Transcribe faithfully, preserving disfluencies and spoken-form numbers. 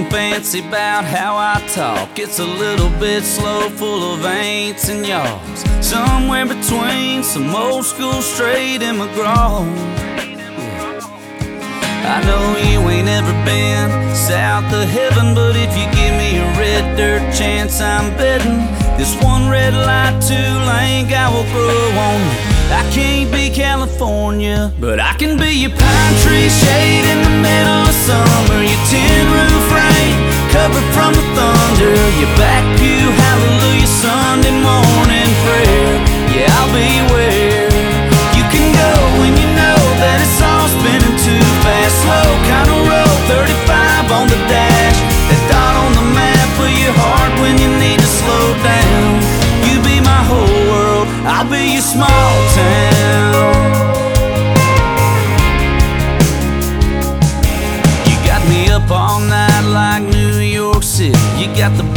nothing fancy about how I talk. It's a little bit slow, full of ain'ts and y'alls. Somewhere between some old school straight and McGraw. I know you ain't ever been south of heaven, but if you give me a red dirt chance, I'm betting this one red light two-lane guy will grow on you. I can't be California, but I can be your pine tree shade in the middle of summer, your tin roof rain covered from the thunder, your back pew hallelujah Sunday morning prayer. Yeah, I'll be where you can go when you know that it's all spinning too fast. Slow kind of roll, thirty-five on the dash, that dot on the map for your heart when you need to slow down. You be my whole world, I'll be your small town. You got me up all night like New York City. You got the